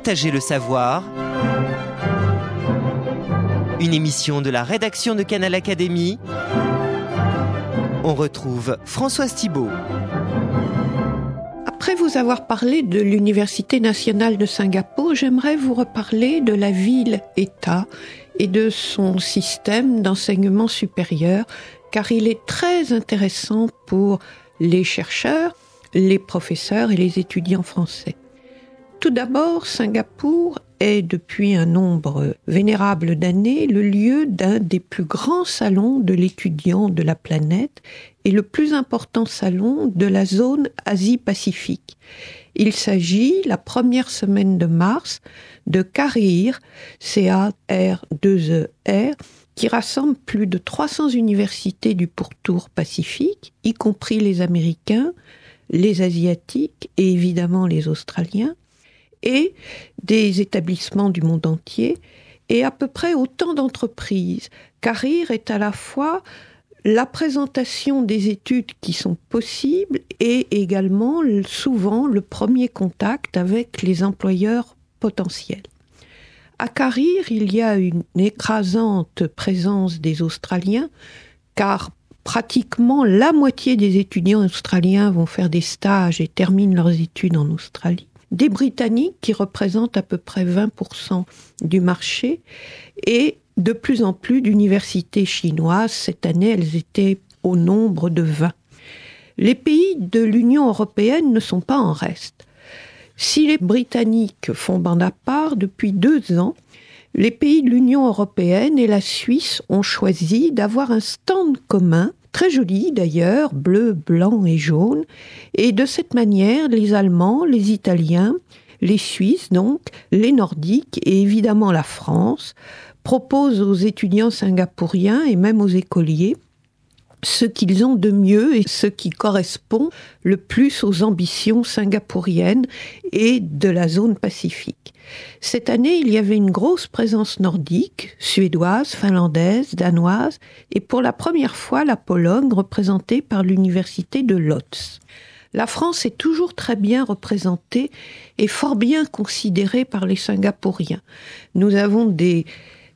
Partagez le savoir. Une émission de la rédaction de Canal Académie. On retrouve Françoise Thibault. Après vous avoir parlé de l'Université nationale de Singapour, j'aimerais vous reparler de la ville-État et de son système d'enseignement supérieur, car il est très intéressant pour les chercheurs, les professeurs et les étudiants français. Tout d'abord, Singapour est depuis un nombre vénérable d'années le lieu d'un des plus grands salons de l'étudiant de la planète et le plus important salon de la zone Asie-Pacifique. Il s'agit, la première semaine de mars, de CARIR, C-A-R-2-E-R, qui rassemble plus de 300 universités du pourtour Pacifique, y compris les Américains, les Asiatiques et évidemment les Australiens, et des établissements du monde entier, et à peu près autant d'entreprises. CARIR est à la fois la présentation des études qui sont possibles et également souvent le premier contact avec les employeurs potentiels. À CARIR, il y a une écrasante présence des Australiens, car pratiquement la moitié des étudiants australiens vont faire des stages et terminent leurs études en Australie. Des Britanniques qui représentent à peu près 20% du marché et de plus en plus d'universités chinoises. Cette année, elles étaient au nombre de 20. Les pays de l'Union européenne ne sont pas en reste. Si les Britanniques font bande à part, depuis 2 ans, les pays de l'Union européenne et la Suisse ont choisi d'avoir un stand commun, très joli d'ailleurs, bleu, blanc et jaune. Et de cette manière, les Allemands, les Italiens, les Suisses donc, les Nordiques et évidemment la France proposent aux étudiants singapouriens et même aux écoliers ce qu'ils ont de mieux et ce qui correspond le plus aux ambitions singapouriennes et de la zone Pacifique. Cette année, il y avait une grosse présence nordique, suédoise, finlandaise, danoise, et pour la première fois, la Pologne, représentée par l'université de Łódź. La France est toujours très bien représentée et fort bien considérée par les Singapouriens. Nous avons des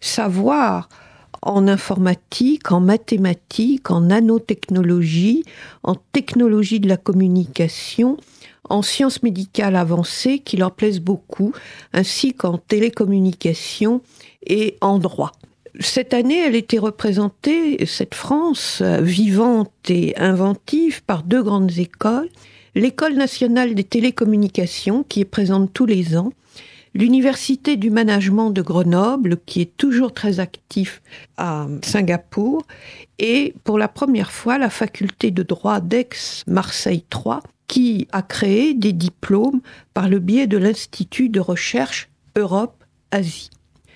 savoirs en informatique, en mathématiques, en nanotechnologie, en technologie de la communication, en sciences médicales avancées qui leur plaisent beaucoup, ainsi qu'en télécommunications et en droit. Cette année, elle était représentée, cette France vivante et inventive, par 2 grandes écoles. L'École nationale des télécommunications, qui est présente tous les ans, l'Université du management de Grenoble, qui est toujours très actif à Singapour, et pour la première fois, la faculté de droit d'Aix-Marseille 3, qui a créé des diplômes par le biais de l'Institut de recherche Europe-Asie.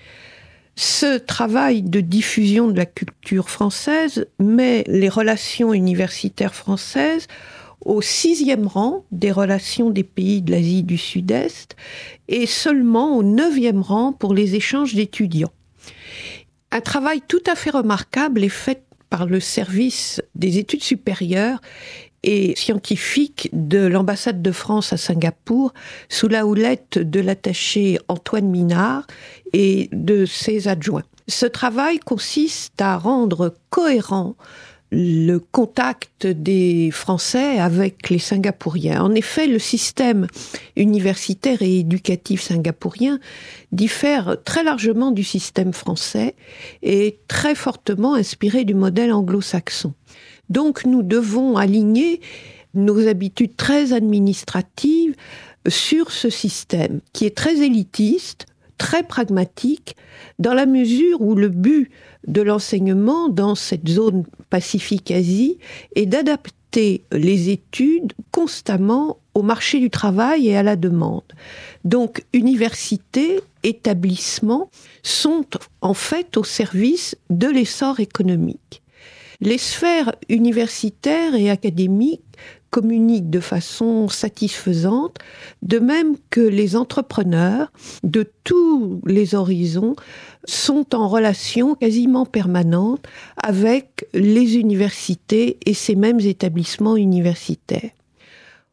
Ce travail de diffusion de la culture française met les relations universitaires françaises au 6e rang des relations des pays de l'Asie du Sud-Est et seulement au 9e rang pour les échanges d'étudiants. Un travail tout à fait remarquable est fait par le service des études supérieures et scientifiques de l'ambassade de France à Singapour, sous la houlette de l'attaché Antoine Minard et de ses adjoints. Ce travail consiste à rendre cohérent le contact des Français avec les Singapouriens. En effet, le système universitaire et éducatif singapourien diffère très largement du système français et est très fortement inspiré du modèle anglo-saxon. Donc nous devons aligner nos habitudes très administratives sur ce système qui est très élitiste, très pragmatique, dans la mesure où le but de l'enseignement dans cette zone Pacifique-Asie est d'adapter les études constamment au marché du travail et à la demande. Donc, universités, établissements sont en fait au service de l'essor économique. Les sphères universitaires et académiques communiquent de façon satisfaisante, de même que les entrepreneurs de tous les horizons sont en relation quasiment permanente avec les universités et ces mêmes établissements universitaires.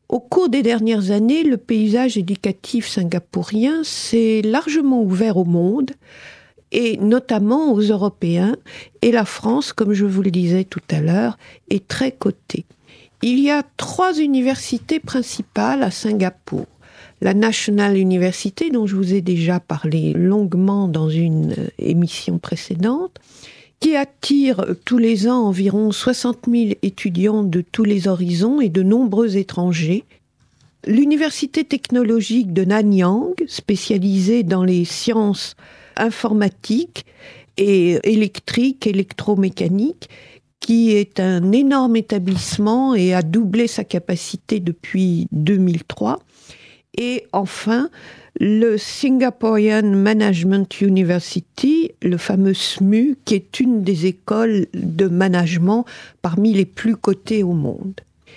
Au cours des dernières années, le paysage éducatif singapourien s'est largement ouvert au monde, et notamment aux Européens, et la France, comme je vous le disais tout à l'heure, est très cotée. Il y a 3 universités principales à Singapour. La National University, dont je vous ai déjà parlé longuement dans une émission précédente, qui attire tous les ans environ 60 000 étudiants de tous les horizons et de nombreux étrangers. L'Université technologique de Nanyang, spécialisée dans les sciences informatiques et électriques, électromécaniques, qui est un énorme établissement et a doublé sa capacité depuis 2003. Et enfin, le Singaporean Management University, le fameux SMU, qui est une des écoles de management parmi les plus cotées au monde.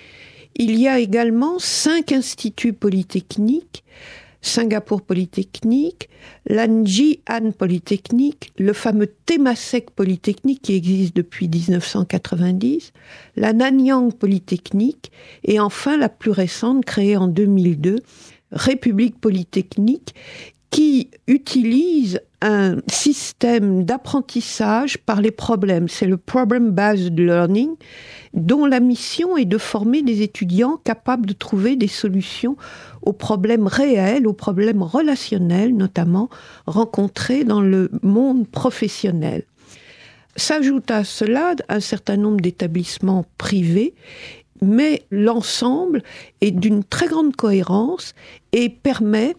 Il y a également 5 instituts polytechniques, Singapour Polytechnique, l'Anjian Polytechnique, le fameux Temasek Polytechnique qui existe depuis 1990, la Nanyang Polytechnique et enfin la plus récente créée en 2002, République Polytechnique, qui utilise un système d'apprentissage par les problèmes. C'est le Problem-Based Learning, dont la mission est de former des étudiants capables de trouver des solutions aux problèmes réels, aux problèmes relationnels notamment, rencontrés dans le monde professionnel. S'ajoute à cela un certain nombre d'établissements privés, mais l'ensemble est d'une très grande cohérence et permet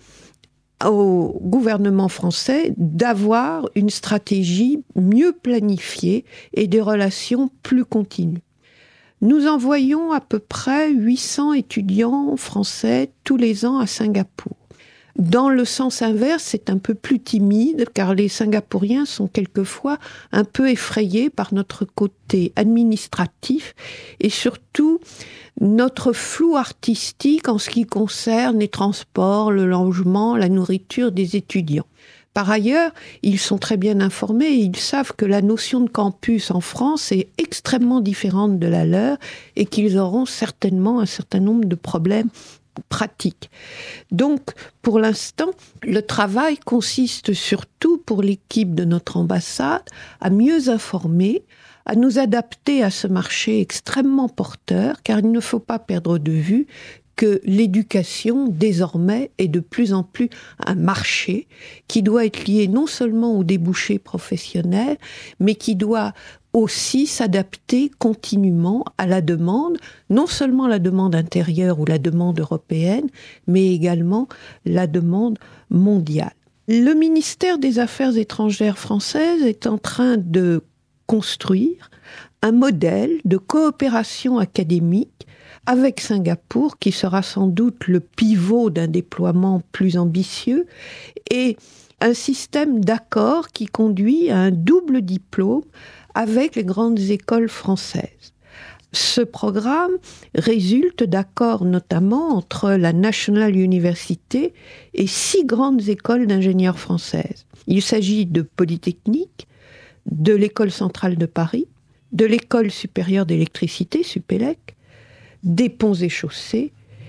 au gouvernement français d'avoir une stratégie mieux planifiée et des relations plus continues. Nous envoyons à peu près 800 étudiants français tous les ans à Singapour. Dans le sens inverse, c'est un peu plus timide, car les Singapouriens sont quelquefois un peu effrayés par notre côté administratif et surtout notre flou artistique en ce qui concerne les transports, le logement, la nourriture des étudiants. Par ailleurs, ils sont très bien informés et ils savent que la notion de campus en France est extrêmement différente de la leur et qu'ils auront certainement un certain nombre de problèmes pratiques. Donc, pour l'instant, le travail consiste surtout pour l'équipe de notre ambassade à mieux informer, à nous adapter à ce marché extrêmement porteur, car il ne faut pas perdre de vue que l'éducation, désormais, est de plus en plus un marché qui doit être lié non seulement aux débouchés professionnels, mais qui doit aussi s'adapter continuellement à la demande, non seulement la demande intérieure ou la demande européenne, mais également la demande mondiale. Le ministère des Affaires étrangères françaises est en train de construire un modèle de coopération académique avec Singapour, qui sera sans doute le pivot d'un déploiement plus ambitieux, et un système d'accords qui conduit à un double diplôme avec les grandes écoles françaises. Ce programme résulte d'accords notamment entre la National University et 6 grandes écoles d'ingénieurs françaises. Il s'agit de Polytechnique, de l'École centrale de Paris, de l'École supérieure d'électricité, Supélec, des ponts et chaussées,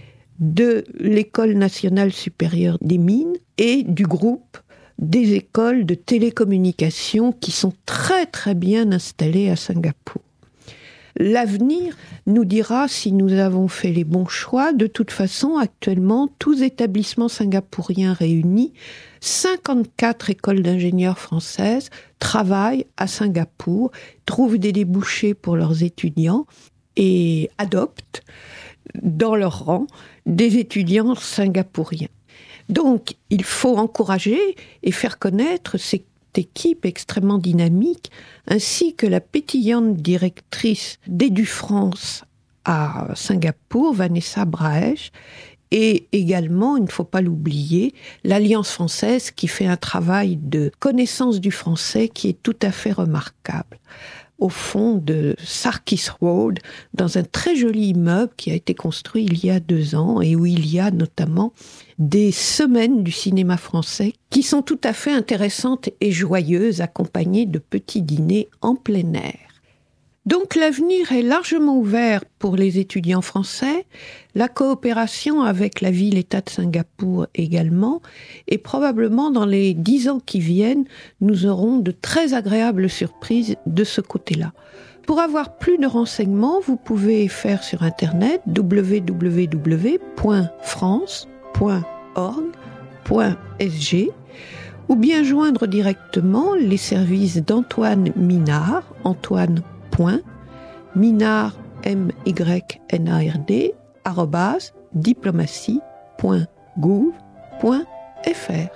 de l'École nationale supérieure des mines et du groupe des écoles de télécommunications qui sont très très bien installées à Singapour. L'avenir nous dira si nous avons fait les bons choix. De toute façon, actuellement, tous établissements singapouriens réunis, 54 écoles d'ingénieurs françaises travaillent à Singapour, trouvent des débouchés pour leurs étudiants et adoptent dans leur rang des étudiants singapouriens. Donc, il faut encourager et faire connaître cette équipe extrêmement dynamique, ainsi que la pétillante directrice d'EduFrance à Singapour, Vanessa Braèche, et également, il ne faut pas l'oublier, l'Alliance française qui fait un travail de connaissance du français qui est tout à fait remarquable. Au fond de Sarkis Road, dans un très joli immeuble qui a été construit il y a 2 ans et où il y a notamment des semaines du cinéma français qui sont tout à fait intéressantes et joyeuses, accompagnées de petits dîners en plein air. Donc l'avenir est largement ouvert pour les étudiants français, la coopération avec la ville-État de Singapour également, et probablement dans les 10 ans qui viennent, nous aurons de très agréables surprises de ce côté-là. Pour avoir plus de renseignements, vous pouvez faire sur internet www.france.org.sg ou bien joindre directement les services d'Antoine Minard, Antoine.Minard, MYNARD, @diplomatie.gouv.fr.